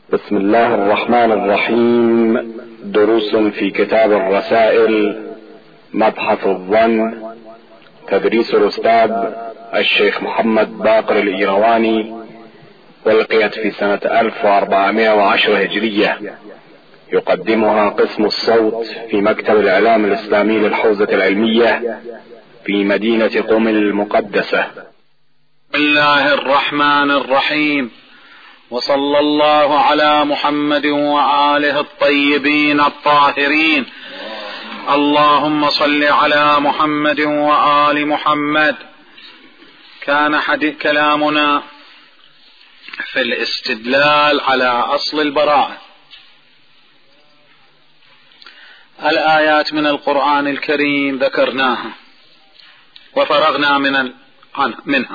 بسم الله الرحمن الرحيم. دروس في كتاب الرسائل، مبحث الظن، تدريس الأستاذ الشيخ محمد باقر الإيرواني، ألقيت في سنة 1410 هجرية. يقدمها قسم الصوت في مكتب الإعلام الإسلامي للحوزة العلمية في مدينة قم المقدسة. بسم الله الرحمن الرحيم، وصلى الله على محمد وآله الطيبين الطاهرين. اللهم صل على محمد وآل محمد. كان كلامنا في الاستدلال على أصل البراءة. الآيات من القرآن الكريم ذكرناها وفرغنا منها.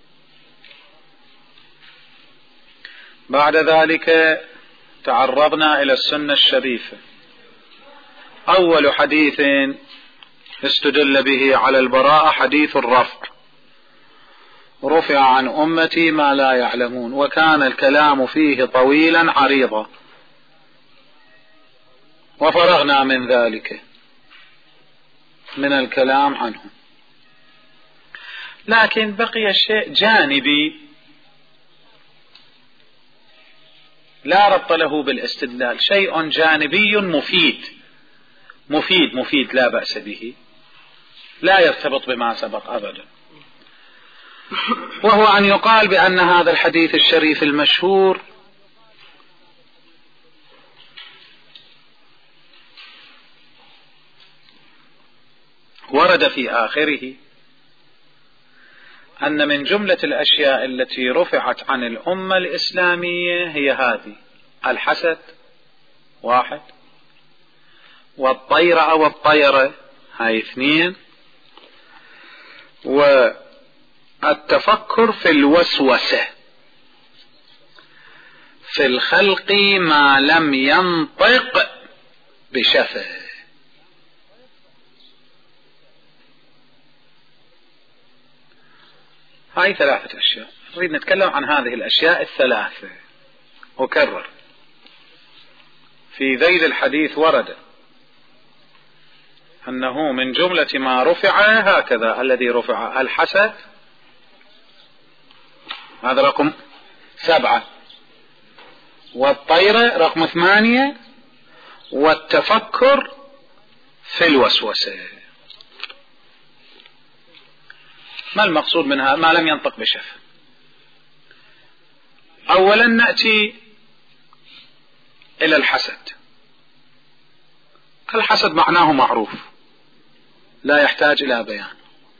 بعد ذلك تعرضنا إلى السنة الشريفة. أول حديث استدل به على البراءة حديث الرفع، رفع عن أمتي ما لا يعلمون، وكان الكلام فيه طويلا عريضا وفرغنا من ذلك من الكلام عنه. لكن بقي شيء جانبي لا ربط له بالاستدلال، شيء جانبي مفيد لا بأس به، لا يرتبط بما سبق أبدا، وهو أن يقال بأن هذا الحديث الشريف المشهور ورد في آخره أن من جملة الأشياء التي رفعت عن الأمة الإسلامية هي هذه: الحسد واحد، والطيرة أو الطيرة هاي اثنين، والتفكر في الوسوسة في الخلق ما لم ينطق بشفه. هاي ثلاثة أشياء. نريد نتكلم عن هذه الأشياء الثلاثة. أكرر، في ذيل الحديث ورد أنه من جملة ما رفع هكذا: الذي رفع الحسد، هذا رقم 7، والطيرة رقم 8، والتفكر في الوسوسة. ما المقصود منها ما لم ينطق بشفه؟ أولا نأتي إلى الحسد. الحسد معناه معروف لا يحتاج إلى بيان،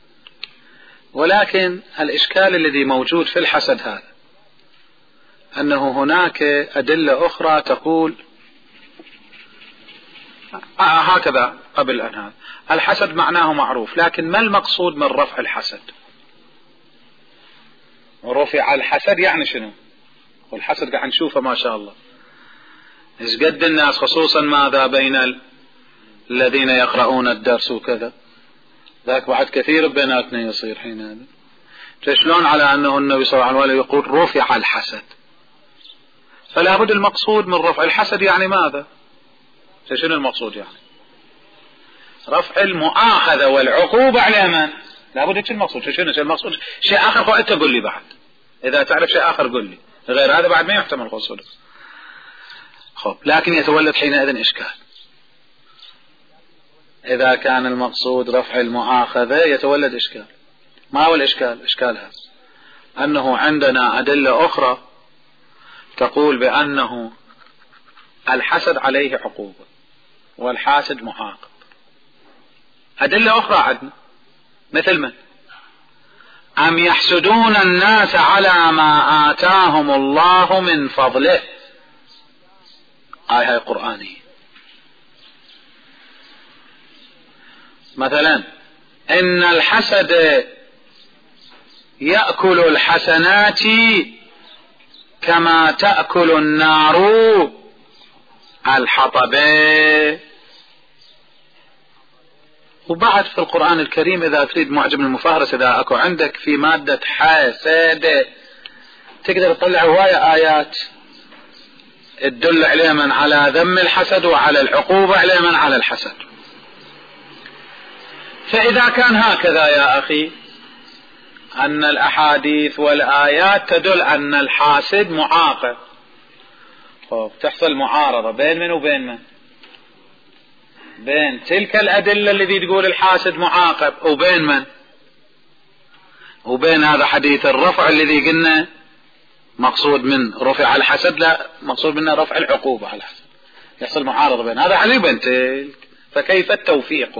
ولكن الإشكال الذي موجود في الحسد هذا أنه هناك أدلة أخرى تقول هكذا. قبل أن هذا الحسد معناه معروف، لكن ما المقصود من رفع الحسد؟ رفع الحسد يعني شنو؟ والحسد قاعد نشوفه ما شاء الله إيش قد الناس، خصوصا ماذا بين الذين يقرؤون الدرس وكذا، ذاك بعد كثير بيناتنا يصير حين هذا. شلون على أنه النبي صلى الله عليه وسلم يقول رفع الحسد؟ فلا بد المقصود من رفع الحسد يعني ماذا؟ شنو المقصود؟ يعني رفع المؤاخذة والعقوبة على من؟ لا بد شو المقصود؟ شنو المقصود؟ شيء آخر أنت قل لي بعد، إذا تعرف شيء آخر قل لي، غير هذا بعد ما يحتمل قصده. خب، لكن يتولد حينئذ إشكال. إذا كان المقصود رفع المؤاخذة يتولد إشكال. ما هو الإشكال؟ إشكال هذا أنه عندنا أدلة أخرى تقول بأنه الحسد عليه عقوبة والحاسد معاقب. أدلة أخرى عندنا مثل من؟ أم يحسدون الناس على ما آتاهم الله من فضله. آية قرآنية. مثلا: إن الحسد يأكل الحسنات كما تأكل النار الحطب. وبعد في القرآن الكريم إذا تريد معجم المفهرس إذا أكو عندك في مادة حسد تقدر تطلع هواية آيات تدل عليما على ذم الحسد وعلى العقوبة عليما على الحسد. فإذا كان هكذا يا أخي أن الأحاديث والآيات تدل أن الحاسد معاقب، تحصل معارضة بين من وبين من؟ بين تلك الأدلة التي تقول الحاسد معاقب وبين من؟ وبين هذا حديث الرفع الذي قلنا مقصود من رفع الحسد، لا مقصود منه رفع العقوبة على الحسد. يحصل معارضة بين هذا علي وبين تلك، فكيف التوفيق؟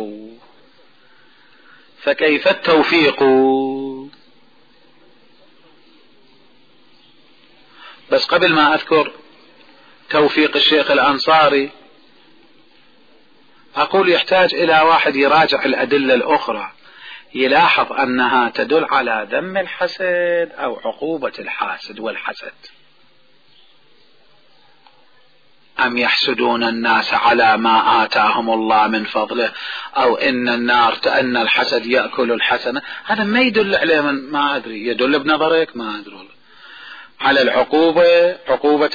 فكيف التوفيق؟ بس قبل ما أذكر توفيق الشيخ الأنصاري أقول يحتاج إلى واحد يراجع الأدلة الأخرى يلاحظ أنها تدل على ذم الحسد أو عقوبة الحاسد والحسد. أم يحسدون الناس على ما آتاهم الله من فضله أو إن النار أن الحسد يأكل الحسنة. هذا ما يدل عليه، من ما أدري يدل بنظرك ما أدري على العقوبة، عقوبة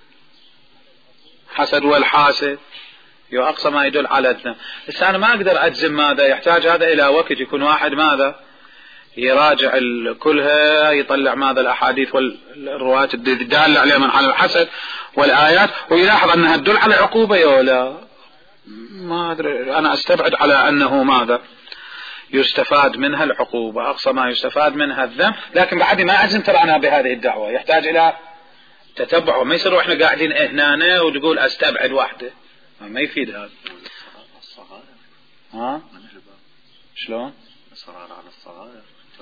الحسد والحاسد أقصى ما يدل على الذم. بس أنا ما أقدر أجزم ماذا يحتاج هذا إلى وقت يكون واحد ماذا يراجع كلها يطلع ماذا الأحاديث والروايات الدالة عليها من على الحسد والآيات ويلاحظ أنها تدل على عقوبة ولا ما أدري. أنا أستبعد على أنه ماذا يستفاد منها العقوبة، أقصى ما يستفاد منها الذم، لكن بعد ما أجزم ترى أنا بهذه الدعوة يحتاج إلى تتبع، وما يصير وإحنا قاعدين هنا وتقول أستبعد واحدة، ما يفيد هذا. ها شلون إصرار على الصغائر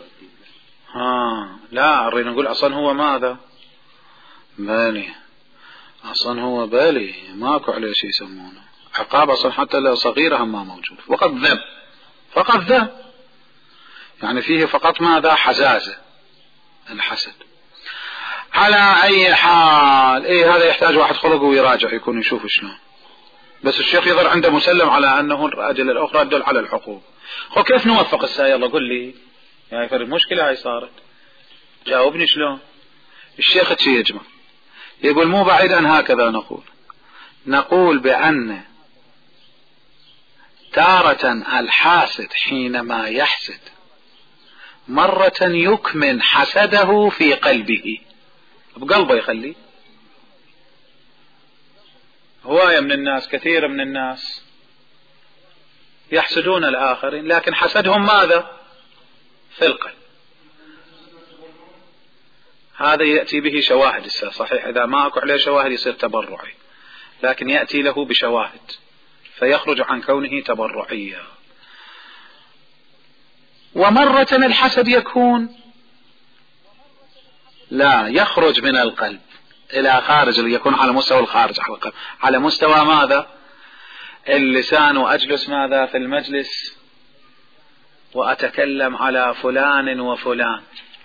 لا أريد نقول أصلا هو ماذا بالي، أصلا هو بالي ماكو عليه شيء يسمونه عقاب أصلا حتى لو صغيرة ما موجود، فقط ذم، فقط ذم، يعني فيه فقط ماذا حزازة الحسد. على أي حال هذا يحتاج واحد خلقه ويراجع يكون يشوف شلون. بس الشيخ يظهر عنده مسلم على أنه الأدلة الأخرى تدل على العقوبة. كيف نوفق الساعة؟ يلا قل لي يعني فرق المشكلة هاي صارت، جاوبني شلون. الشيخ تشي يجمع يقول مو بعيد أن هكذا نقول بأن تارة الحاسد حينما يحسد مرة يكمن حسده في قلبه، بقلبه يخليه. هواية من الناس، كثير من الناس يحسدون الآخرين لكن حسدهم ماذا في القلب. هذا يأتي به شواهد. صحيح إذا ما أكو عليه شواهد يصير تبرعي، لكن يأتي له بشواهد فيخرج عن كونه تبرعيا. ومرة الحسد يكون لا يخرج من القلب إلى خارج، يكون على مستوى الخارج على القلب، على مستوى ماذا اللسان. وأجلس ماذا في المجلس وأتكلم على فلان وفلان،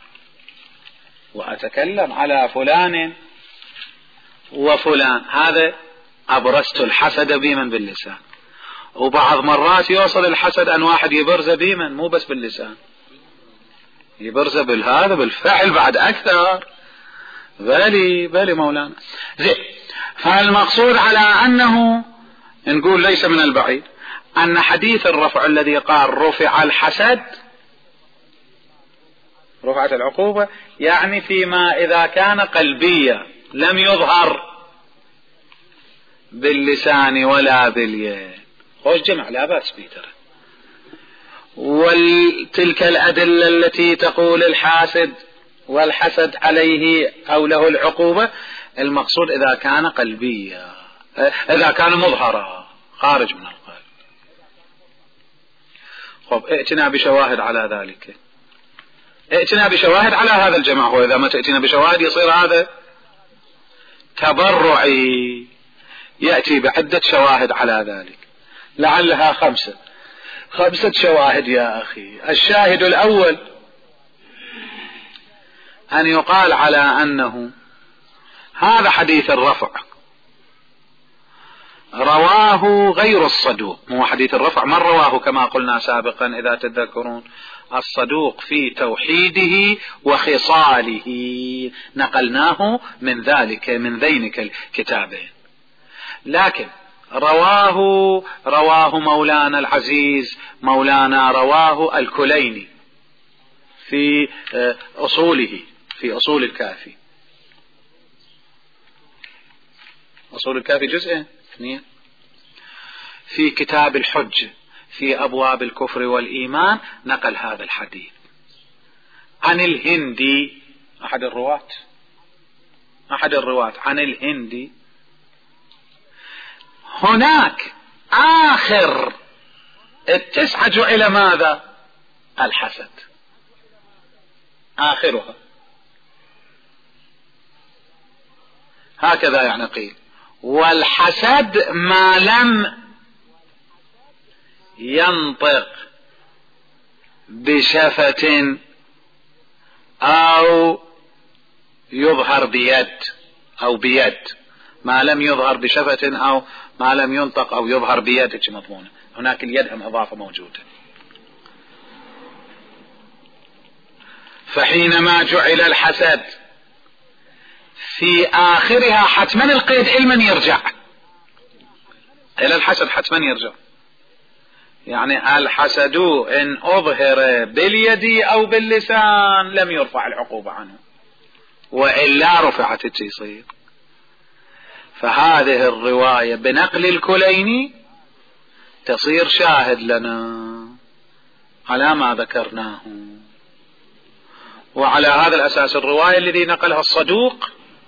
وأتكلم على فلان وفلان، هذا أبرزت الحسد بيمن باللسان. وبعض مرات يوصل الحسد أن واحد يبرز بيمن مو بس باللسان، يبرز بالهذا بالفعل بعد أكثر. بالي مولانا زين. فالمقصود على أنه نقول ليس من البعيد أن حديث الرفع الذي قال رفع الحسد رفعت العقوبة، يعني فيما إذا كان قلبيا لم يظهر باللسان ولا باليد. خوش جمع لا بأس بيتر. وتلك الأدلة التي تقول الحاسد والحسد عليه أو له العقوبة، المقصود إذا كان قلبيا، إذا كان مظهرا خارج من القلب. ائتنا بشواهد على ذلك، ائتنا بشواهد على هذا الجمع. وإذا ما تأتينا بشواهد يصير هذا تبرعي، يأتي بعدة شواهد على ذلك، لعلها خمسة شواهد يا أخي. الشاهد الأول أن يقال على أنه هذا حديث الرفع رواه غير الصدوق. مو حديث الرفع من رواه كما قلنا سابقا إذا تذكرون الصدوق في توحيده وخصاله، نقلناه من ذينك الكتابين. لكن رواه مولانا العزيز مولانا رواه الكليني في أصوله، في أصول الكافي. أصول الكافي جزء 2 في كتاب الحج في أبواب الكفر والإيمان، نقل هذا الحديث عن الهندي أحد الرواة عن الهندي. هناك آخر 9 جعل ماذا؟ الحسد، آخرها هكذا يعني قيل. والحسد ما لم ينطق بشفة أو يظهر بيد، ما لم يظهر بشفة أو ما لم ينطق أو يظهر بيد مضمونة. هناك اليد هم إضافة موجودة. فحينما جعل الحسد في آخرها حتما القيد علما يرجع إلى الحسد، حتما يرجع. يعني الحسد إن أظهر باليد أو باللسان لم يرفع العقوبة عنه، وإلا رفعت يصير. فهذه الرواية بنقل الكليني تصير شاهد لنا على ما ذكرناه. وعلى هذا الأساس الرواية الذي نقلها الصدوق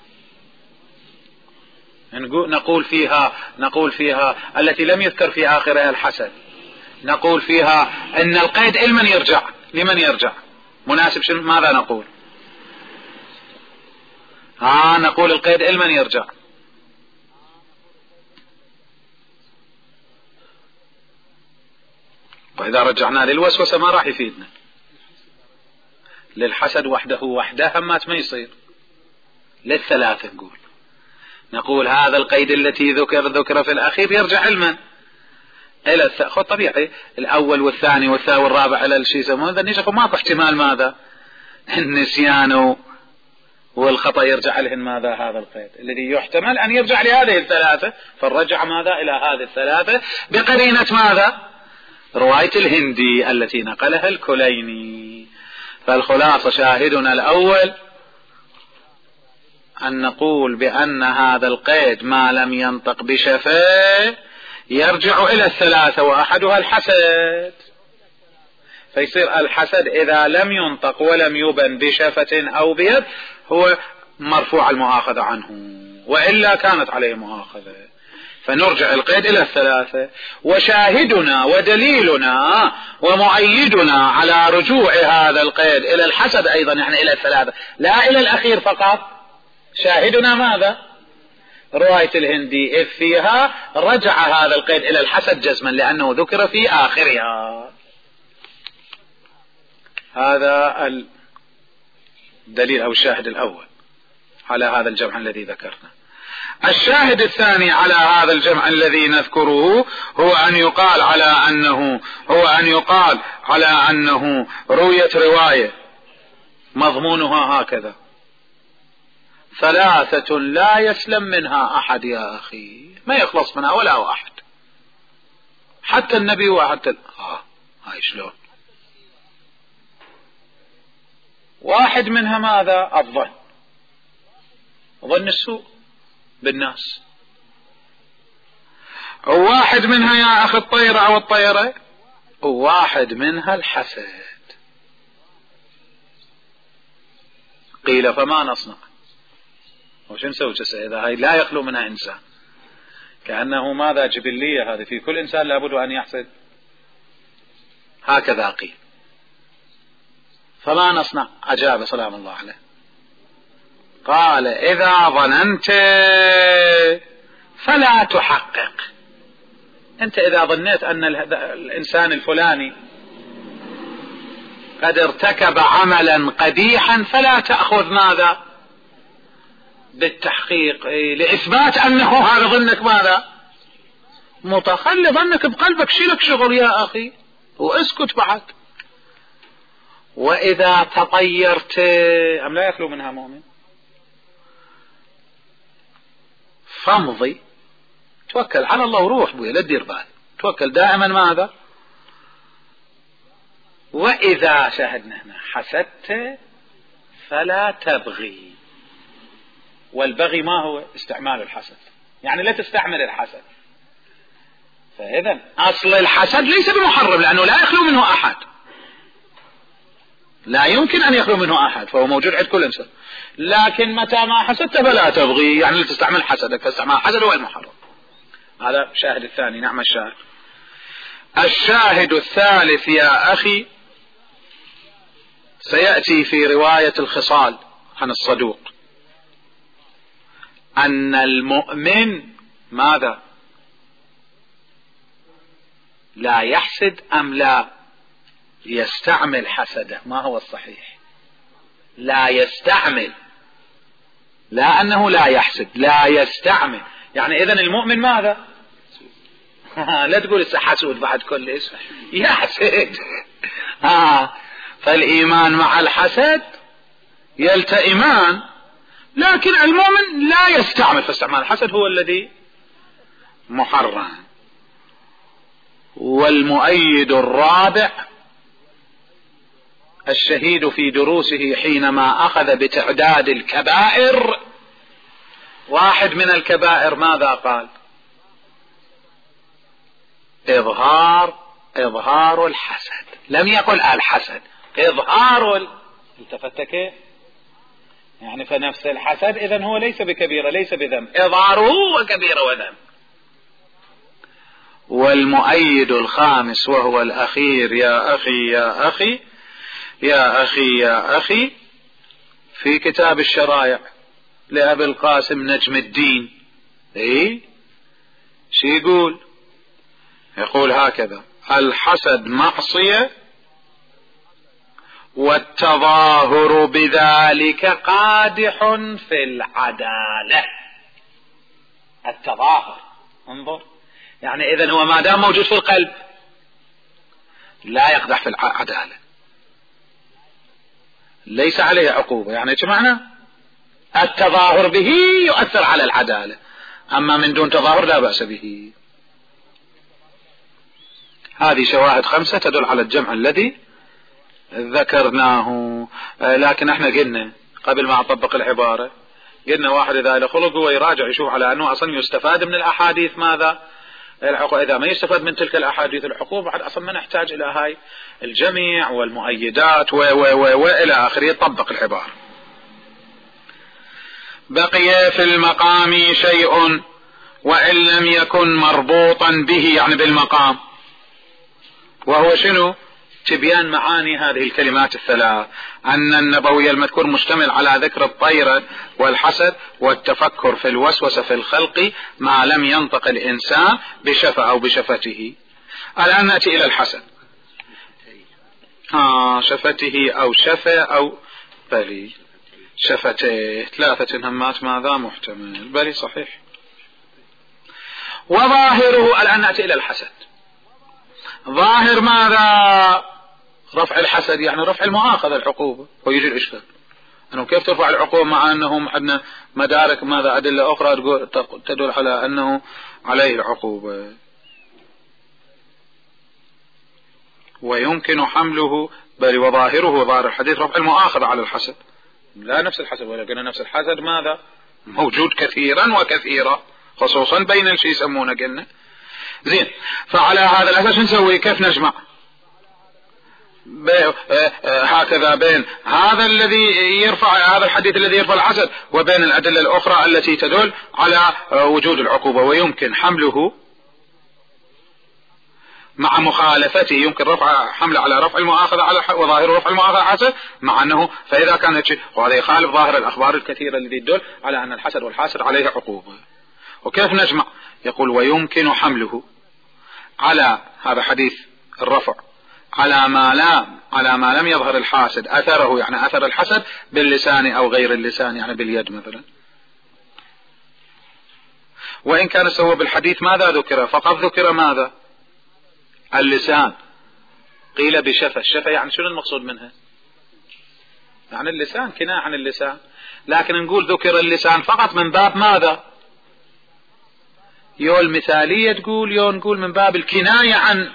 نقول فيها التي لم يذكر في آخرها الحسد، نقول فيها أن القيد علما يرجع. لمن يرجع؟ مناسب ماذا نقول؟ نقول القيد علما يرجع. وإذا رجعنا للوسوسة ما راح يفيدنا. للحسد وحده ما يصير. للثلاثة نقول هذا القيد التي ذكر في الأخير يرجع علما إلى خذ طبيعي الأول والثاني والثالث والرابع إلى الشيء يسمونه ذا، ماكو احتمال ماذا؟ النسيان والخطأ يرجع لهن ماذا؟ هذا القيد الذي يحتمل أن يرجع لهذه الثلاثة، فالرجع ماذا؟ إلى هذه الثلاثة بقرينة ماذا؟ رواية الهندي التي نقلها الكليني. فالخلاصة شاهدنا الأول أن نقول بأن هذا القيد ما لم ينطق بشفاه يرجع إلى الثلاثة، وأحدها الحسد. فيصير الحسد إذا لم ينطق ولم يبن بشفة أو بيد هو مرفوع المؤاخذة عنه، وإلا كانت عليه مؤاخذة. فنرجع القيد إلى الثلاثة. وشاهدنا ودليلنا ومؤيدنا على رجوع هذا القيد إلى الحسد أيضا، يعني إلى الثلاثة لا إلى الأخير فقط. شاهدنا ماذا؟ رواية الهندي إذ فيها رجع هذا القيد إلى الحسد جزما لأنه ذكر في آخرها. هذا الدليل أو الشاهد الأول على هذا الجمع الذي ذكرنا. الشاهد الثاني على هذا الجمع الذي نذكره هو أن يقال على أنه رويت رواية مضمونها هكذا: ثلاثة لا يسلم منها أحد يا أخي، ما يخلص منها ولا واحد، حتى النبي وحتى هاي شلون؟ واحد منها ماذا؟ الظن، ظن السوء بالناس. وواحد منها يا أخي الطيرة أو الطيرة، وواحد منها الحسد. قيل فما نصنع؟ وش نسوي إذا هاي لا يخلو منها إنسان؟ كأنه ماذا؟ جبلية هذه، في كل إنسان لابد أن يحسد. هكذا قيل. فما نصنع؟ أجاب سلام الله عليه قال: إذا ظننت فلا تحقق. أنت إذا ظنيت أن الإنسان الفلاني قد ارتكب عملا قبيحا فلا تأخذ ماذا؟ بالتحقيق، لإثبات أنه هذا ظنك ماذا؟ متخلي ظنك بقلبك، شيلك شغل يا أخي واسكت بعد. وإذا تطيرت أم لا يخلو منها مؤمن؟ فامضي، توكل على الله وروح بويا، لا تدير بال، توكل دائما ماذا؟ وإذا شاهدنا هنا حسدت فلا تبغي. والبغي ما هو؟ استعمال الحسد، يعني لا تستعمل الحسد. فإذا أصل الحسد ليس بمحرم، لأنه لا يخلو منه أحد، لا يمكن أن يخلو منه أحد، فهو موجود عند كل إنسان. لكن متى ما حسدت فلا تبغي، يعني لا تستعمل حسدك، فاستعمال الحسد هو المحرم. هذا الشاهد الثاني. نعم الشاهد. الشاهد الثالث يا أخي سيأتي في رواية الخصال عن الصدوق، أن المؤمن ماذا؟ لا يحسد أم لا يستعمل حسده؟ ما هو الصحيح؟ لا يستعمل، لا أنه لا يحسد، لا يستعمل. يعني إذن المؤمن ماذا؟ لا تقول حسود بعد كل اسم، يحسد. فالإيمان مع الحسد يلتئمان، لكن المؤمن لا يستعمل، فاستعمال الحسد هو الذي محرم. والمؤيد الرابع الشهيد في دروسه حينما أخذ بتعداد الكبائر، واحد من الكبائر ماذا قال؟ إظهار الحسد، لم يقل الحسد، إظهار التفت كيف؟ يعني فنفس الحسد إذن هو ليس بكبيرة ليس بذنب، إظهاره هو كبيرة وذنب. والمؤيد الخامس وهو الأخير يا أخي يا أخي يا أخي يا أخي في كتاب الشرائع لأبي القاسم نجم الدين، شو يقول؟ يقول هكذا: الحسد معصية والتظاهر بذلك قادح في العدالة. التظاهر، انظر، يعني إذن هو ما دام موجود في القلب لا يقدح في العدالة، ليس عليه عقوبة. يعني ايش معنى؟ التظاهر به يؤثر على العدالة، أما من دون تظاهر لا بأس به. هذه شواهد 5 تدل على الجمع الذي ذكرناه. لكن احنا قلنا قبل ما اطبق العبارة، قلنا واحد اذا له خلق هو يراجع يشوف على انه اصلا يستفاد من الاحاديث ماذا؟ العقوبة. اذا ما يستفاد من تلك الاحاديث العقوبة بعد اصلا ما نحتاج الى هاي الجميع والمؤيدات والى اخره. يطبق العبارة. بقي في المقام شيء وان لم يكن مربوطا به، يعني بالمقام، وهو شنو؟ تبيان معاني هذه الكلمات الثلاث: أن النبوي المذكور مشتمل على ذكر الطيرة والحسد والتفكر في الوسوسة في الخلق ما لم ينطق الإنسان بشفة أو بشفته. الآن نأتي إلى الحسد. شفته أو شفة أو بلي شفته، 3 همات ماذا؟ محتمل، بلي صحيح. وظاهره، الآن نأتي إلى الحسد. ظاهر ماذا؟ رفع الحسد، يعني رفع المؤاخذة العقوبة. ويجي الإشكال أنه كيف ترفع العقوبة مع أنهم عندنا مدارك ماذا أدلة أخرى تدل على أنه عليه العقوبة. ويمكن حمله، بل وظاهره ظاهر الحديث رفع المؤاخذة على الحسد، لا نفس الحسد، ولكن نفس الحسد ماذا؟ موجود كثيرا وكثيرا، خصوصا بين الشيء يسمونه قلنا. زين، فعلى هذا الأساس نسوي كيف نجمع هكذا بين هذا الذي يرفع، هذا الحديث الذي يرفع الحسد، وبين الأدلة الأخرى التي تدل على وجود العقوبة. ويمكن حمله مع مخالفته، يمكن حمله على رفع المؤاخذة على وظاهر رفع المؤاخذة على الحسد، مع أنه فإذا كان وهذا يخالف ظاهر الأخبار الكثيرة التي تدل على أن الحسد والحاسد عليه عقوبة. وكيف نجمع؟ يقول: ويمكن حمله على هذا حديث الرفع على ما لم يظهر الحاسد أثره، يعني أثر الحسد باللسان أو غير اللسان، يعني باليد مثلا. وإن كان سوى بالحديث ماذا ذكر؟ فقد ذكر ماذا؟ اللسان. قيل بشفة. الشفة يعني شنو المقصود منها؟ يعني اللسان كناية عن اللسان، لكن نقول ذكر اللسان فقط من باب ماذا؟ يو المثالية تقول، يو نقول من باب الكناية عن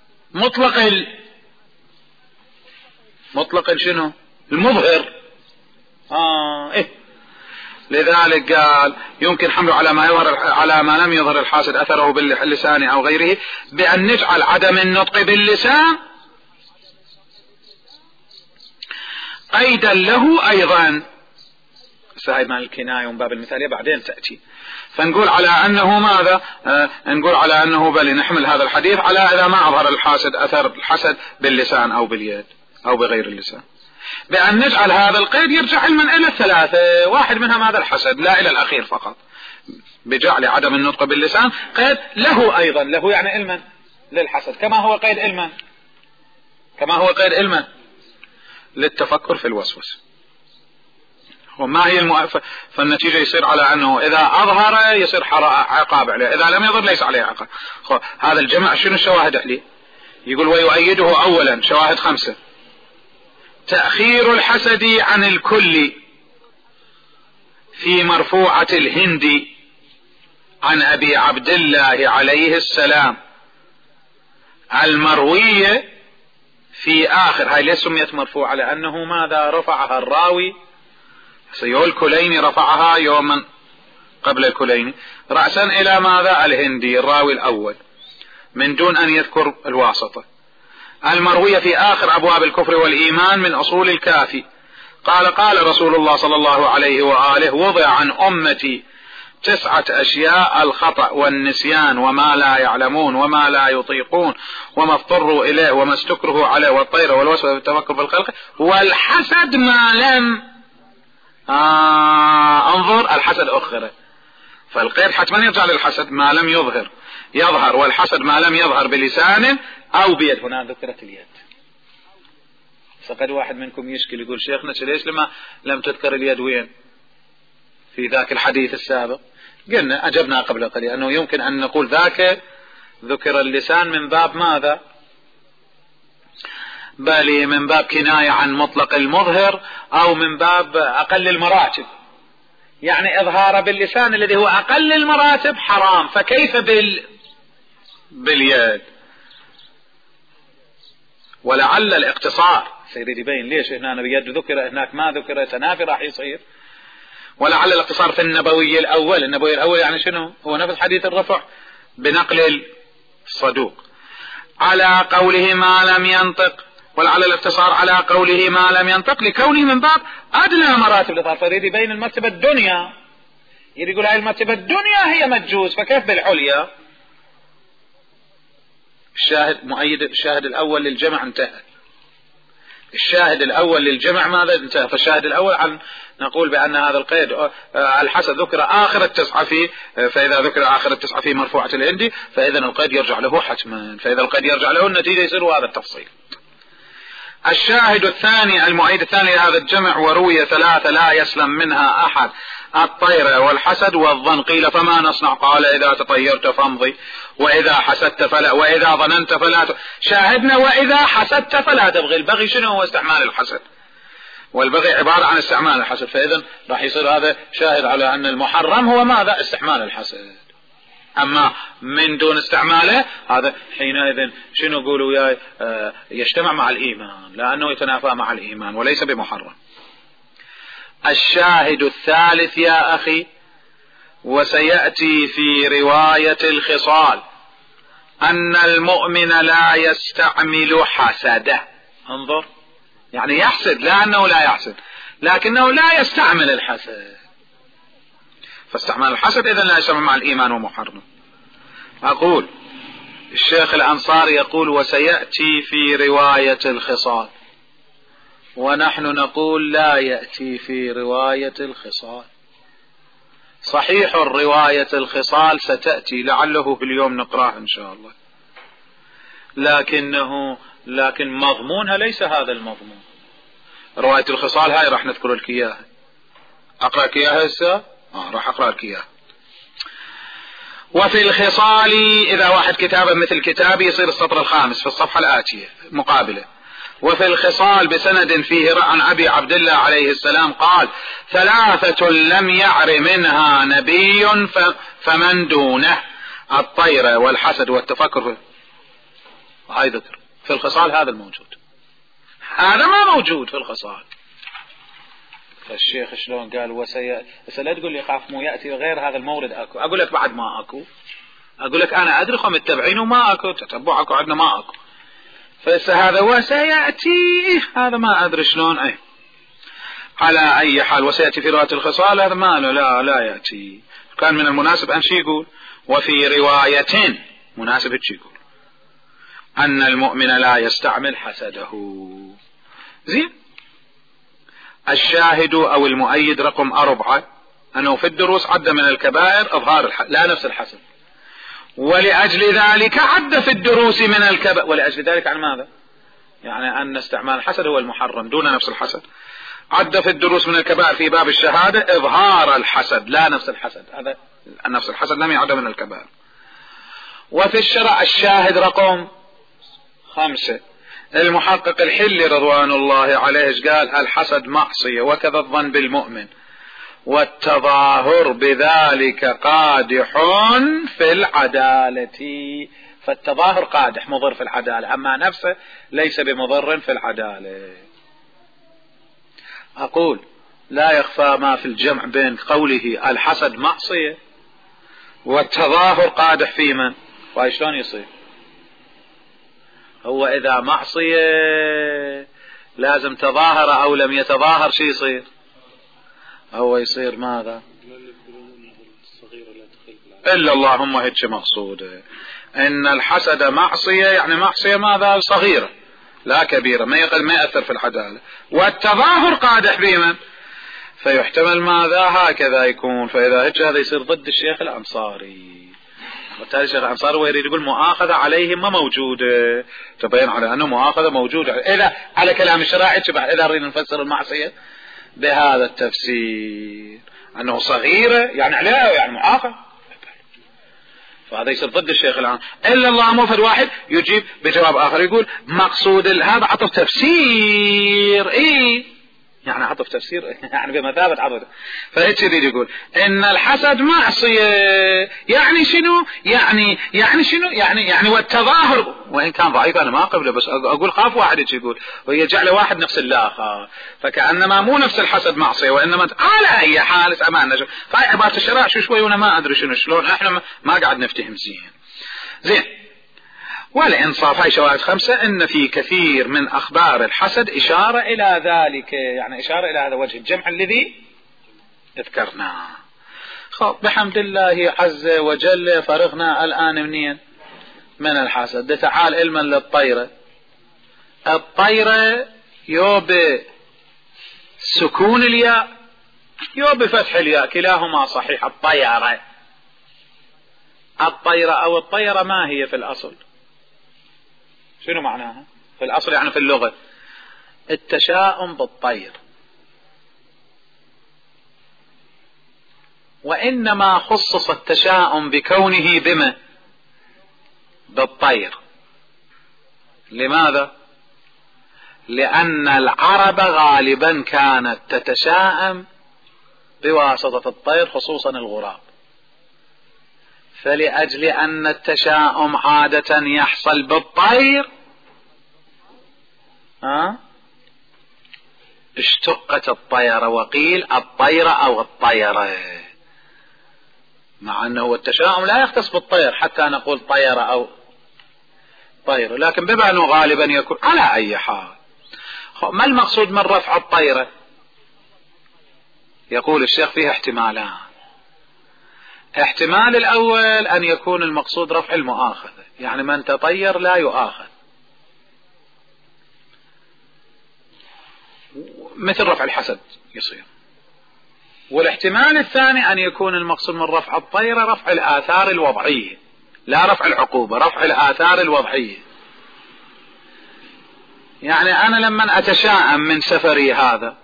مطلق شنو؟ المظهر. إيه. لذلك قال يمكن حمله على ما لم يظهر الحاسد أثره باللسان أو غيره بأن نجعل عدم النطق باللسان قيدا له أيضا. هاي مع الكناية ومن باب المثالية بعدين تأتي. فنقول على أنه ماذا؟ نقول على أنه بل نحمل هذا الحديث على إذا ما أظهر الحاسد أثر الحسد باللسان أو باليد أو بغير اللسان، بأن نجعل هذا القيد يرجع علما إلى الثلاثة، واحد منها ماذا؟ الحسد، لا إلى الأخير فقط، بجعل عدم النطق باللسان قيد له أيضا، له يعني علما للحسد، كما هو قيد علما للتفكر في الوسوسة. وما هي فالنتيجة يصير على أنه إذا أظهر يصير عقاب عليه، إذا لم يظهر ليس عليه عقاب. هذا الجمع شنو الشواهد عليه؟ يقول ويؤيده أولا شواهد 5: تأخير الحسد عن الكل في مرفوعة الهندي عن أبي عبد الله عليه السلام المروية في آخر، هاي ليش سميت مرفوعة؟ لأنه ماذا؟ رفعها الراوي، سيول الكليني رفعها يوما قبل الكليني رأسا إلى ماذا؟ الهندي الراوي الأول، من دون أن يذكر الواسطة. المروية في آخر أبواب الكفر والإيمان من أصول الكافي، قال رسول الله صلى الله عليه وآله: وضع عن أمتي 9 أشياء: الخطأ والنسيان وما لا يعلمون وما لا يطيقون وما اضطروا إليه وما استكرهوا عليه والطير والوسوسة والتفكر في الخلق والحسد ما لم انظر الحسد أخره. فالقيد حتما يرجع للحسد ما لم يظهر، والحسد ما لم يظهر بلسان أو بيد. هنا ذكرت اليد. فقد واحد منكم يشكل يقول شيخنا ليش لما لم تذكر اليد وين في ذاك الحديث السابق؟ قلنا أجبنا قبل قليل أنه يمكن أن نقول ذاك ذكر اللسان من باب ماذا؟ بل من باب كناية عن مطلق المظهر، أو من باب أقل المراتب، يعني إظهار باللسان الذي هو أقل المراتب حرام، فكيف باليد؟ ولعل الاقتصار سيريد يبين ليش هنا باليد ذكر هناك ما ذكر، تنافي راح يصير. ولعل الاقتصار في النبوي الأول يعني شنو؟ هو نفس حديث الرفع بنقل الصدوق على قوله ما لم ينطق، ولعل الاقتصار على قوله ما لم ينطق لكونه من باب أدنى مراتب الإظهار، فيريد يبين المرتبة الدنيا، يقول هاي المرتبة الدنيا هي مجوز، فكيف بالعليا؟ الشاهد مؤيد، الشاهد الأول للجمع انتهى، الشاهد الأول للجمع ماذا انتهى؟ فالشاهد الأول عن نقول بأن هذا القيد الحسد ذكر آخر التسعة فيه، فإذا ذكر آخر التسعة في مرفوعة الهندي فإذا القيد يرجع له حتما، فإذا القيد يرجع له النتيجة يصير هذا التفصيل. الشاهد الثاني المؤيد الثاني لهذا الجمع: وروي 3 لا يسلم منها أحد: الطير والحسد والظن. قيل فما نصنع؟ قال إذا تطيرت فامضي، وإذا حسدت فلا، وإذا ظننت فلا شاهدنا وإذا حسدت فلا تبغي. البغي شنو هو؟ استعمال الحسد، والبغي عبارة عن استعمال الحسد، فإذا راح يصير هذا شاهد على أن المحرم هو ماذا؟ استعمال الحسد. أما من دون استعماله هذا حينئذ شنو يقولوا يجتمع مع الإيمان، لأنه يتنافى مع الإيمان وليس بمحرم. الشاهد الثالث يا أخي، وسيأتي في رواية الخصال، أن المؤمن لا يستعمل حسده. انظر، يعني يحسد، لا أنه لا يحسد، لكنه لا يستعمل الحسد، فاستعمال الحسد إذن لا يسمى مع الإيمان ومحرم. أقول الشيخ الأنصاري يقول وسيأتي في رواية الخصال، ونحن نقول لا يأتي في رواية الخصال. صحيح الرواية الخصال ستأتي، لعله في اليوم نقرأها إن شاء الله، لكن مضمونها ليس هذا المضمون. رواية الخصال هاي راح نذكر لك إياها، أقرأ لك إياها هسه؟ راح أقرأ لك إياها. وفي الخصال إذا واحد كتابه مثل كتابي يصير السطر 5 في الصفحة الآتية مقابلة: وفي الخصال بسند فيه عن أبي عبد الله عليه السلام قال: 3 لم يعر منها نبي فمن دونه: الطيرة والحسد والتفكر. هاي ذكر في الخصال، هذا الموجود، هذا ما موجود في الخصال. فالشيخ شلون قال لا تقول لي خاف مو يأتي غير هذا المورد أكو. أقول لك بعد ما أكو، أقول لك أنا أدركم متبعين وما أكو تتبع أكو، عندنا ما أكو. فهذا وسيأتي، هذا ما أدري شلون. على أي حال وسيأتي في رواية الخصال، هذا ما لا يأتي. كان من المناسب أن شي يقول وفي رواية مناسب شي يقول أن المؤمن لا يستعمل حسده. زين. الشاهد أو المؤيد رقم 4 أنه في الدروس عد من الكبائر إظهار لا نفس الحسد، ولأجل ذلك عد في الدروس من الكبائر. ولأجل ذلك عن ماذا؟ يعني أن استعمال الحسد هو المحرم دون نفس الحسد. عد في الدروس من الكبائر في باب الشهادة إظهار الحسد لا نفس الحسد، هذا نفس الحسد لم يعد من الكبائر. وفي الشرع الشاهد رقم 5 المحقق الحلي رضوان الله عليه قال: الحسد معصية وكذا الظن بالمؤمن والتظاهر بذلك قادح في العدالة. فالتظاهر قادح مضر في العدالة، أما نفسه ليس بمضر في العدالة. أقول لا يخفى ما في الجمع بين قوله الحسد معصية والتظاهر قادح في من؟ وشلون يصير؟ هو إذا معصية لازم تظاهر أو لم يتظاهر شي يصير؟ هو يصير ماذا؟ إلا اللهم هيك مقصودة إن الحسد معصية، يعني معصية ماذا؟ صغيرة لا كبيرة، ما يأثر في العدالة. والتظاهر قادح بمن؟ فيحتمل ماذا؟ هكذا يكون. فإذا هيك هذا يصير ضد الشيخ الأنصاري. وبالتالي الشيخ الأنصاري ويريد يقول مؤاخذة عليهم ما موجودة، تبين على أنه مؤاخذة موجودة. إذا على كلام الشرائع إذا نريد نفسر المعصية بهذا التفسير أنه صغيرة يعني عليها يعني مؤاخذة، فهذا يصير ضد الشيخ الآن. إلا الله موفد واحد يجيب بجواب آخر يقول مقصود هذا عطف تفسير. يعني عطف تفسير يعني بمثابة عطف. فهيك يريد يقول إن الحسد معصية، يعني شنو؟ يعني شنو؟ يعني والتظاهر، وإن كان ضعيف أنا ما قبله، بس أقول خاف واحد يقول وهي جعل واحد نفس اللاخر، فكأنما مو نفس الحسد معصية، وإنما على أي حال أمانة. فهي عبارة الشرع شوي وأنا ما أدري شلون إحنا ما قاعد نفتهم زين. والإنصاف هاي شواهد 5 إن في كثير من أخبار الحسد إشارة إلى ذلك، يعني إشارة إلى هذا وجه الجمع الذي ذكرناه. بحمد الله عز وجل فرغنا الآن منين؟ من الحسد. تعال علما للطيرة. الطيرة يو بسكون الياء يو بفتح الياء، كلاهما صحيح. الطيرة أو الطيرة ما هي في الأصل؟ شنو معناها في الأصل؟ يعني في اللغة التشاؤم بالطير، وإنما خصص التشاؤم بكونه بما بالطير. لماذا؟ لأن العرب غالبا كانت تتشاءم بواسطة الطير خصوصا الغراب، فلأجل أن التشاؤم عادة يحصل بالطير اشتقت الطيرة وقيل الطيرة أو الطيرة، مع أنه التشاؤم لا يختص بالطير حتى نقول طيرة أو طير، لكن بما أنه غالبا يكون على أي حال. ما المقصود من رفع الطيرة؟ يقول الشيخ فيه احتمالان. احتمال الأول أن يكون المقصود رفع المؤاخذة، يعني من تطير لا يؤاخذ، مثل رفع الحسد يصير. والاحتمال الثاني أن يكون المقصود من رفع الطيرة رفع الآثار الوضعية، لا رفع العقوبة، رفع الآثار الوضعية. يعني أنا لما أتشاءم من سفري هذا،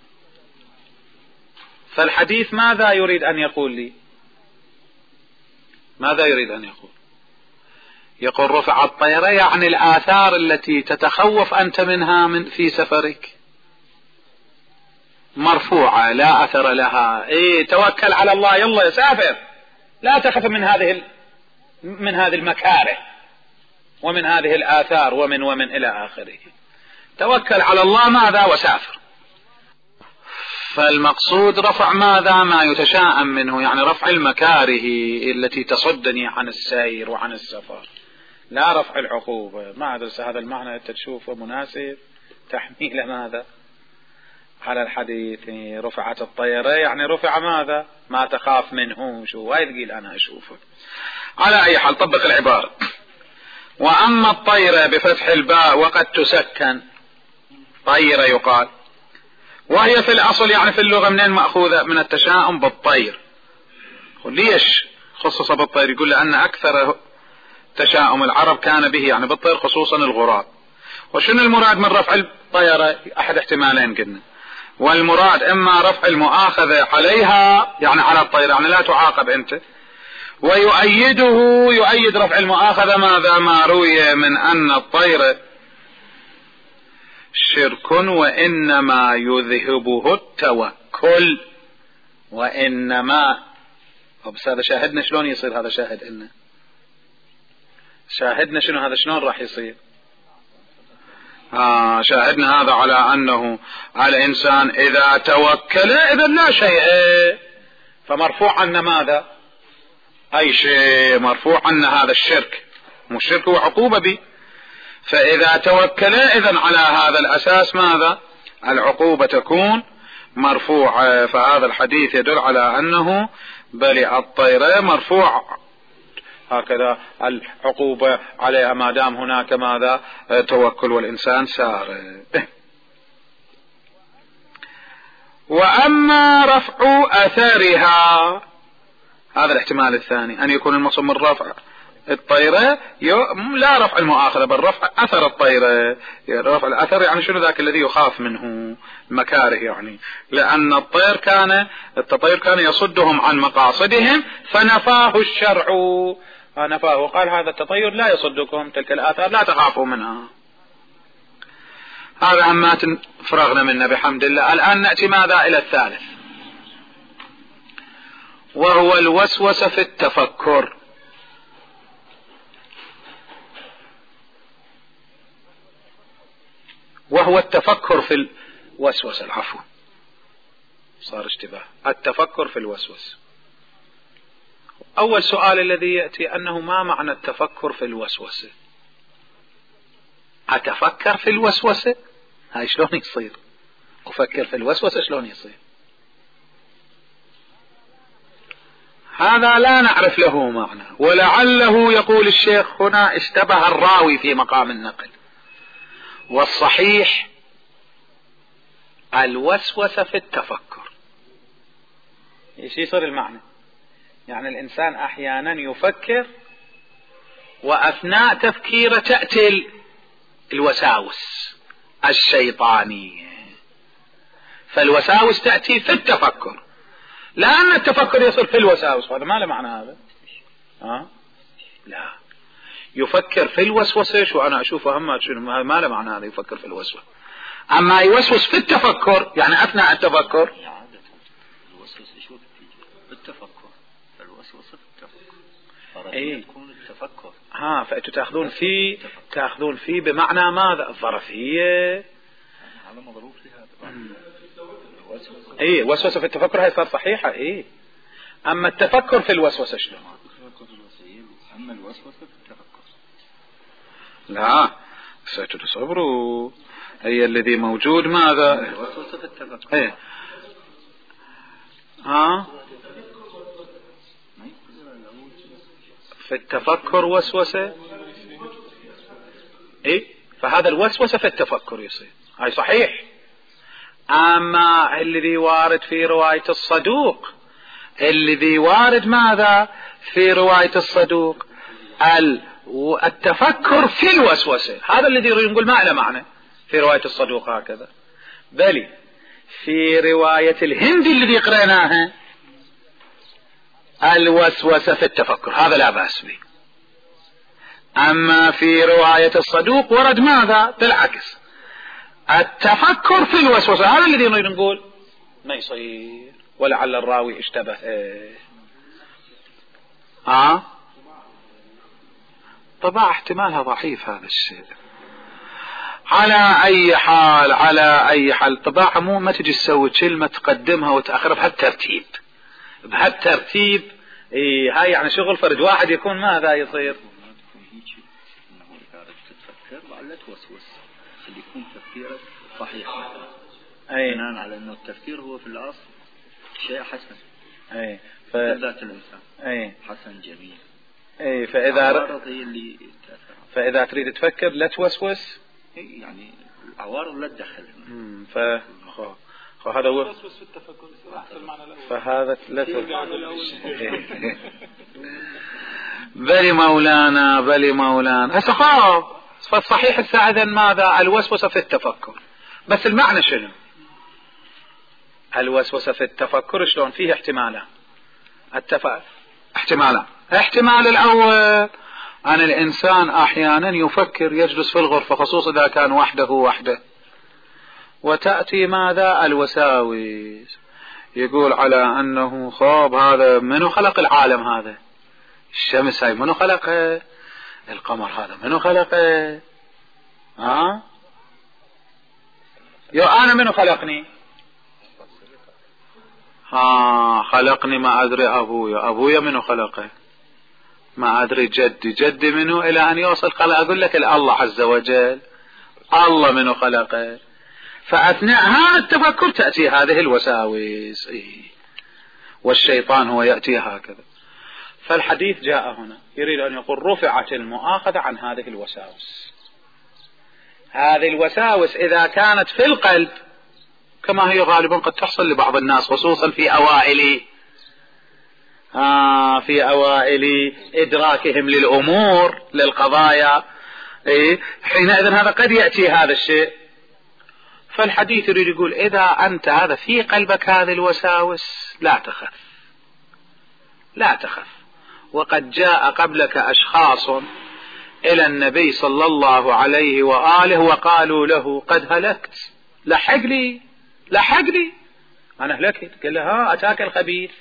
فالحديث ماذا يريد أن يقول لي؟ ماذا يريد أن يقول؟ يقول رفع الطيرة يعني الآثار التي تتخوف أنت منها في سفرك مرفوعة لا أثر لها. توكل على الله، يلا يسافر، لا تخف من هذه المكاره ومن هذه الآثار ومن إلى آخره. توكل على الله ماذا وسافر. فالمقصود رفع ماذا ما يتشاءم منه، يعني رفع المكاره التي تصدني عن السير وعن السفر، لا رفع العقوبة. ما أدرس هذا المعنى أنت تشوفه مناسب تحميل ماذا على الحديث. رفعت الطيرة يعني رفع ماذا ما تخاف منه. شو وايد قيل أنا أشوفه. على أي حال طبق العبارة. وأما الطيرة بفتح الباء وقد تسكن، طيرة يقال، وهي في الأصل يعني في اللغة منين مأخوذة؟ من التشاؤم بالطير. ليش خصص بالطير؟ يقول لأن أكثر تشاؤم العرب كان به يعني بالطير، خصوصا الغراب. وشنو المراد من رفع الطيرة؟ أحد احتمالين قلنا، والمراد إما رفع المؤاخذة عليها يعني على الطير، يعني لا تعاقب أنت، يؤيد رفع المؤاخذة ماذا ما روي من أن الطير شرك وإنما يذهبه التوكل. وإنما بس هذا شاهدنا شلون يصير؟ هذا شاهد إنه شاهدنا شنو هذا شلون راح يصير؟ شاهدنا هذا على أنه الإنسان إذا توكل إذا لا شيء، فمرفوع عنا ماذا؟ أي شيء مرفوع عنا هذا الشرك، مش شرك وعقوبة به. فإذا توكل إذن على هذا الأساس ماذا؟ العقوبة تكون مرفوعة. فهذا الحديث يدل على أنه بل الطيرة مرفوع هكذا العقوبة عليها ما دام هناك ماذا؟ توكل والإنسان سار. وأما رفع أثرها، هذا الاحتمال الثاني، أن يكون المقصود من رفع الطيرة لا رفع المؤاخذة بل رفع أثر الطيرة. رفع الأثر يعني شنو؟ ذاك الذي يخاف منه المكاره يعني، لأن الطير كان يصدهم عن مقاصدهم فنفاه الشرع، نفاه وقال هذا التطير لا يصدكم، تلك الآثار لا تخافوا منها. هذا عمات فرغنا منه بحمد الله. الآن نأتي ماذا؟ إلى الثالث، وهو الوسوسة في التفكر. وهو التفكر في الوسوسة، العفو صار اشتباه، التفكر في الوسوسة. أول سؤال الذي يأتي أنه ما معنى التفكر في الوسوسة؟ أتفكر في الوسوسة؟ هاي شلون يصير؟ أفكر في الوسوسة شلون يصير؟ هذا لا نعرف له معنى، ولعله يقول الشيخ هنا اشتبه الراوي في مقام النقل، والصحيح الوسوسة في التفكر. ايش يصير المعنى؟ يعني الإنسان أحيانا يفكر وأثناء تفكيره تأتي الوساوس الشيطانية، فالوساوس تأتي في التفكر، لأن التفكر يصير في الوساوس. هذا ما له معنى هذا. لا، يفكر في الوسوسة، شو أنا أشوفه هم ما له معنى هذا يفكر في الوسوسة. أما يوسوس في التفكر يعني أثناء التفكر. الوسوسة شو في التفكر؟ الوسوسة في التفكر. يكون التفكر. فأنتوا تأخذون فيه بمعنى ماذا؟ الظرفية. على مظروف لهذا. وسوسة في التفكر هاي صار صحيحة. أما التفكر في الوسوسة شلون؟ أما الوسوسة في التفكر لا، ستصبروا، هي الذي موجود ماذا؟ الوسوسة في التفكر. في التفكر وسوسة. فهذا الوسوسة في التفكر يصير، هاي صحيح. أما الذي وارد في رواية الصدوق، الذي وارد ماذا في رواية الصدوق؟ التفكر في الوسوسة، هذا الذي نقول ما له معنى في رواية الصدوق هكذا، بل في رواية الهندي الذي قرأناها الوسوسة في التفكر، هذا لا بأس به. أما في رواية الصدوق ورد ماذا؟ بالعكس، التفكر في الوسوسة. هذا الذي نريد نقول ما يصير، ولعل الراوي اشتبه. طبعا احتمالها ضعيف هذا الشيء. على اي حال طباعة مو ما تجي تسوي كلمة تقدمها وتأخرها بهالترتيب. هاي يعني شغل فرد واحد يكون ماذا يصير؟ تتفكر ولا توسوس اللي يكون تفكيرك صحيح بناء على انه التفكير هو في الاصل شيء حسن. ذات الانسان حسن جميل. فاذا تريد تفكر لا توسوس، يعني العوارض لا تدخل. فهذا هو فهذا لا بلي مولانا هسه خاف. فالصحيح الساعدا ماذا؟ الوسوسة في التفكر. بس المعنى شنو؟ الوسوسة في التفكر شلون؟ فيه احتمالان. احتمال الأول أن الإنسان أحيانا يفكر يجلس في الغرفة، خصوصا إذا كان وحده، وتأتي ماذا؟ الوساوس. يقول على أنه خاب هذا منو خلق العالم؟ هذا الشمس هاي منو خلقها؟ القمر هذا منو خلقه؟ أنا منو خلقني؟ خلقني ما أدري أبويا منو خلقه؟ ما أدري جدي منو، إلى أن يوصل أقول لك الله عز وجل الله منو خلقه. فأثناء هذا التفكر تأتي هذه الوساوس، والشيطان هو يأتي هكذا. فالحديث جاء هنا يريد أن يقول رفعت المؤاخذة عن هذه الوساوس. هذه الوساوس إذا كانت في القلب كما هي غالبا قد تحصل لبعض الناس، خصوصا في أوائل إدراكهم للأمور للقضايا، حينئذ هذا قد يأتي هذا الشيء. فالحديث يريد يقول إذا أنت هذا في قلبك هذه الوساوس لا تخف. وقد جاء قبلك أشخاص إلى النبي صلى الله عليه وآله وقالوا له قد هلكت، لحق لي أنا هلكت. قال له أتاك الخبيث،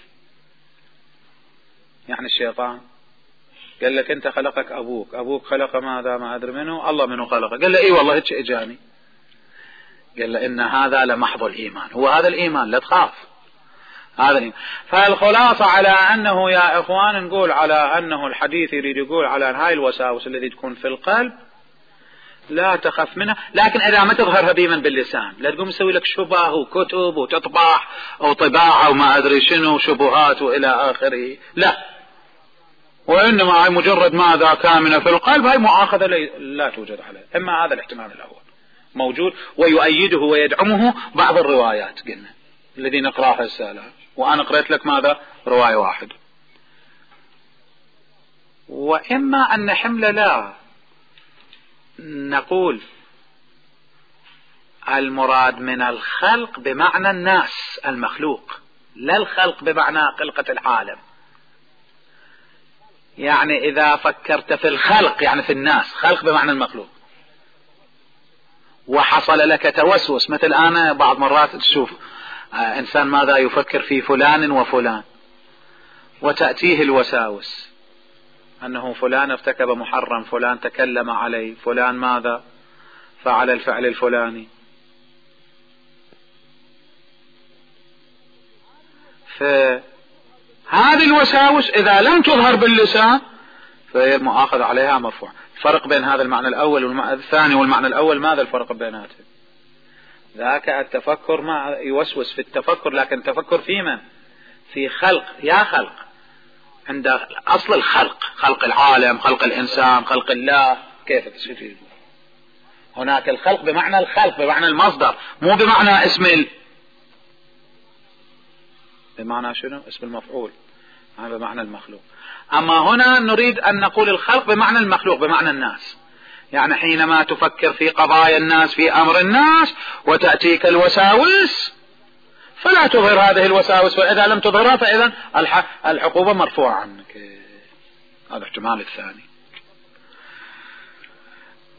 يعني الشيطان. قال لك أنت خلقك أبوك خلق ماذا؟ ما أدري منه، الله منه خلقه. قال له إيه والله هيك إجاني. قال له إن هذا لمحض الإيمان، هو هذا الإيمان، لا تخاف هذا الإيمان. فالخلاصة على أنه يا إخوان نقول على أنه الحديث يريد يقول على هاي الوساوس التي تكون في القلب لا تخف منها، لكن إذا ما تظهرها بيما باللسان، لا تقوم تسوي لك شبه وكتب وتطبع أو طباعة وما أدري شنو شبهات وإلى آخره، لا. وإنما هاي مجرد ماذا كامنة في القلب، هاي مؤاخذة لا توجد عليه. إما هذا الاحتمال الأول موجود ويؤيده ويدعمه بعض الروايات قلنا الذي نقرأها السالة، وأنا قرأت لك ماذا؟ رواية واحدة. وإما أن حمل لا نقول المراد من الخلق بمعنى الناس المخلوق، لا الخلق بمعنى خلقة العالم. يعني إذا فكرت في الخلق يعني في الناس، خلق بمعنى المخلوق، وحصل لك توسوس، مثل أنا بعض مرات تشوف إنسان ماذا يفكر في فلان وفلان، وتأتيه الوساوس أنه فلان ارتكب محرم، فلان تكلم عليه، فلان ماذا فعل الفعل الفلاني. فهذه الوساوس إذا لم تظهر باللسان فهي المؤاخذة عليها مرفوع. الفرق بين هذا المعنى الأول والمعنى الثاني والمعنى الأول، ماذا الفرق بيناتهم؟ ذاك التفكر ما يوسوس في التفكر، لكن تفكر في من؟ في خلق، يا خلق عند أصل الخلق، خلق العالم، خلق الإنسان، خلق الله. كيف تشوفين؟ هناك الخلق بمعنى الخلق بمعنى المصدر، مو بمعنى بمعنى شنو؟ اسم المفعول، هذا بمعنى المخلوق. أما هنا نريد أن نقول الخلق بمعنى المخلوق بمعنى الناس. يعني حينما تفكر في قضايا الناس في أمر الناس وتأتيك الوساوس فلا تظهر هذه الوساوس، وإذا لم تظهرها فإذا العقوبة مرفوعة عنك. هذا احتمال الثاني.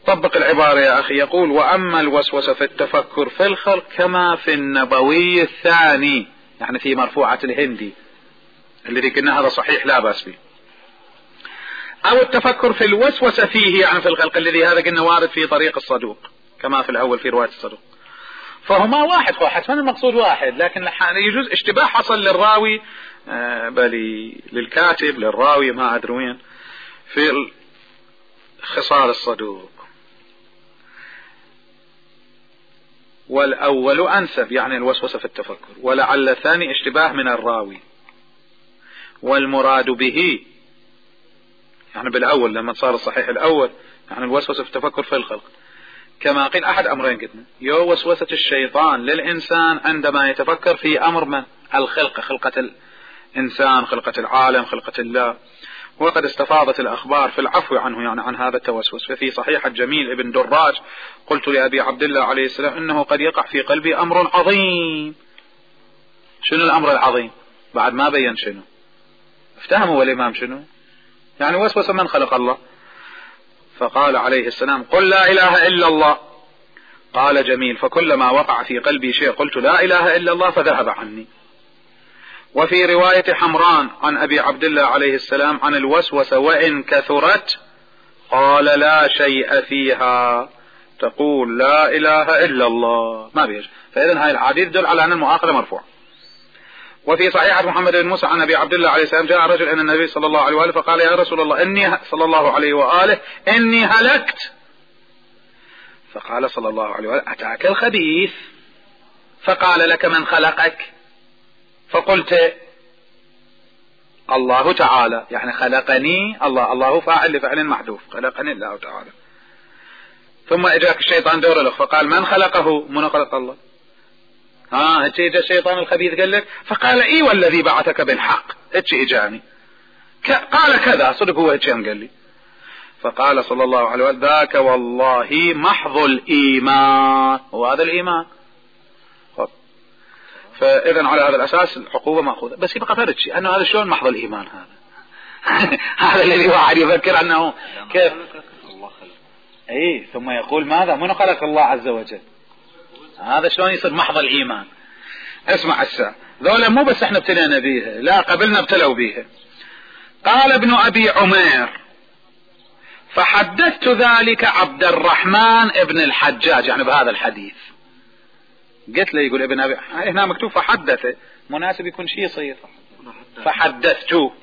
طبق العبارة يا أخي. يقول وأما الوسوسة في التفكر في الخلق كما في النبوي الثاني، يعني في مرفوعة الهندي الذي قلنا هذا صحيح لا بأس به، أو التفكر في الوسوسة فيه يعني في الخلق الذي هذا قلنا وارد في طريق الصدوق كما في الأول في رواية الصدوق، فهما واحد، هو حتما المقصود واحد، لكن يجوز اشتباه حصل للراوي بل للكاتب للراوي ما أدري وين في خصال الصدوق. والأول أنسب يعني الوسوسة في التفكر، ولعل الثاني اشتباه من الراوي، والمراد به يعني بالأول لما صار الصحيح الأول يعني الوسوسة في التفكر في الخلق كما قيل أحد أمرين قلنا، يو وسوسة الشيطان للإنسان عندما يتفكر في أمر من الخلق، خلقة الإنسان، خلقة العالم، خلقة الله، وقد استفاضت الأخبار في العفو عنه يعني عن هذا التوسوس. ففي صحيح الجميل ابن دراج قلت لأبي عبد الله عليه السلام إنه قد يقع في قلبي أمر عظيم. شنو الأمر العظيم؟ بعد ما بين شنو، افتهموا الإمام شنو يعني وسوسة من خلق الله. فقال عليه السلام قل لا إله إلا الله. قال جميل فكلما وقع في قلبي شيء قلت لا إله إلا الله فذهب عني. وفي رواية حمران عن أبي عبد الله عليه السلام عن الوسوسة وإن كثرت قال لا شيء فيها، تقول لا إله إلا الله ما بيج. فإذن هاي الحديث دل على أن المؤاخذة مرفوع. وفي صحيحة محمد بن موسى عن أبي عبد الله عليه السلام جاء رجل إلى النبي صلى الله عليه وآله فقال يا رسول الله إني صلى الله عليه وآله إني هلكت. فقال صلى الله عليه وآله أتاك الخبيث فقال لك من خلقك؟ فقلت الله تعالى، يعني خلقني الله، الله فاعل لفعل محذوف، خلقني الله تعالى. ثم اجاك الشيطان دور له فقال من خلقه؟ من خلق الله. هتي اجا الشيطان الخبيث قال لك فقال اي والذي بعثك بالحق هتي اجاني قال كذا صدق هو هتي قال لي. فقال صلى الله عليه وسلم ذاك والله محض الإيمان، وهذا الإيمان. فإذن على هذا الأساس العقوبة مأخوذة. بس يبقى فرد شيء أنه هذا شلون محض الإيمان هذا هذا الذي واحد يفكر أنه كيف أي ثم يقول ماذا من خلق الله عز وجل، هذا شلون يصير محض الإيمان. اسمع الساعة ذولا مو بس احنا ابتلينا بيها، لا قبلنا ابتلوا بيها. قال ابن أبي عمير فحدثت ذلك عبد الرحمن ابن الحجاج يعني بهذا الحديث. قلت له يقول ابن أبي هنا مكتوب فحدثه، مناسب يكون شيء يصير فحدثته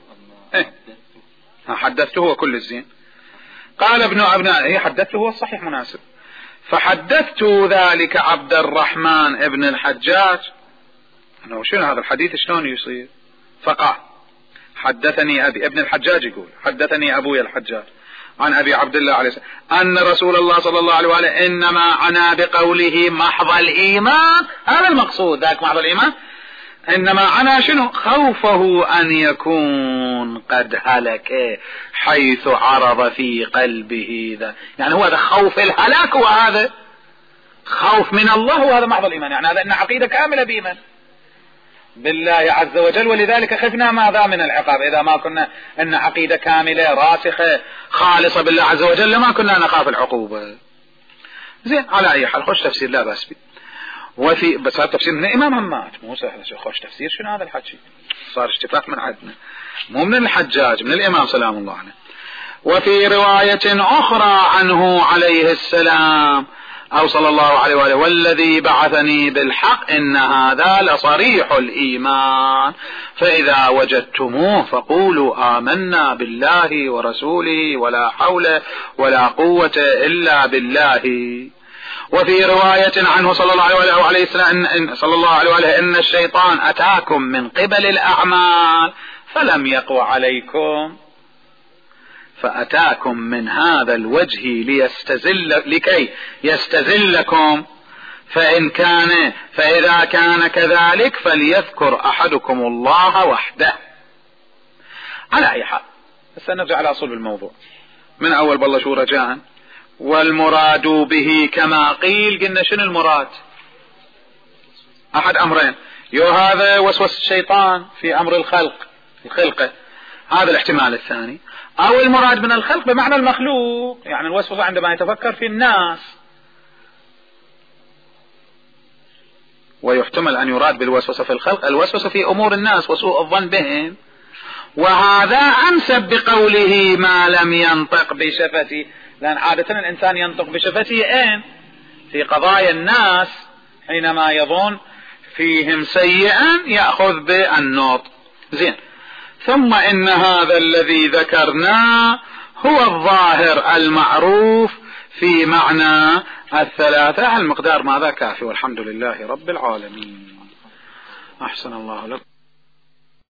حدثته هو كل الزين. قال ابن أبناء حدثته هو الصحيح مناسب. فحدثت ذلك عبد الرحمن ابن الحجاج أنه شنو هذا الحديث شلون يصير. فقال حدثني أبي ابن الحجاج يقول حدثني أبوي الحجاج عن أبي عبد الله عليه السلام أن رسول الله صلى الله عليه وآله إنما عنا بقوله محض الإيمان، هذا المقصود ذاك محض الإيمان، إنما عنا شنو خوفه أن يكون قد هلك حيث عرض في قلبه ذا، يعني هو هذا خوف الهلاك وهذا خوف من الله وهذا محض الإيمان، يعني هذا إن عقيدة كاملة بإيمان بالله عز وجل. ولذلك خفنا ماذا من العقاب إذا ما كنا إن عقيدة كاملة راسخة خالصة بالله عز وجل لما كنا نخاف العقوبة. زين على أي حال خوش تفسير لا بأس به. وفي بس هذا تفسير من الإمام همات مو سهل خوش تفسير شنو هذا الحكي صار اشتفاق من عندنا مو من الحجاج من الإمام سلام الله عليه. وفي رواية أخرى عنه عليه السلام أو صلى الله عليه وآله والذي بعثني بالحق إن هذا لصريح الإيمان فإذا وجدتموه فقولوا آمنا بالله ورسوله ولا حول ولا قوة إلا بالله. وفي رواية عنه صلى الله عليه وسلم صلى الله عليه وآله إن الشيطان أتاكم من قبل الأعمال فلم يقوى عليكم فأتاكم من هذا الوجه لكي يستزلكم فإذا كان كذلك فليذكر أحدكم الله وحده. على أي حال سنرجع على أصول الموضوع من أول بالله شو رجاء. والمراد به كما قيل قلنا شنو المراد أحد أمرين، هذا وسوس الشيطان في أمر الخلقة هذا الاحتمال الثاني. أو المراد من الخلق بمعنى المخلوق، يعني الوسوسة عندما يتفكر في الناس، ويحتمل أن يراد بالوسوسة في الخلق الوسوسة في أمور الناس وسوء الظن بهم، وهذا أنسب بقوله ما لم ينطق بشفتي، لأن عادة الإنسان ينطق بشفتي في قضايا الناس حينما يظن فيهم سيئا يأخذ بالنطق. زين. ثم إن هذا الذي ذكرناه هو الظاهر المعروف في معنى الثلاثة. المقدار ماذا كافي، والحمد لله رب العالمين. أحسن الله لكم.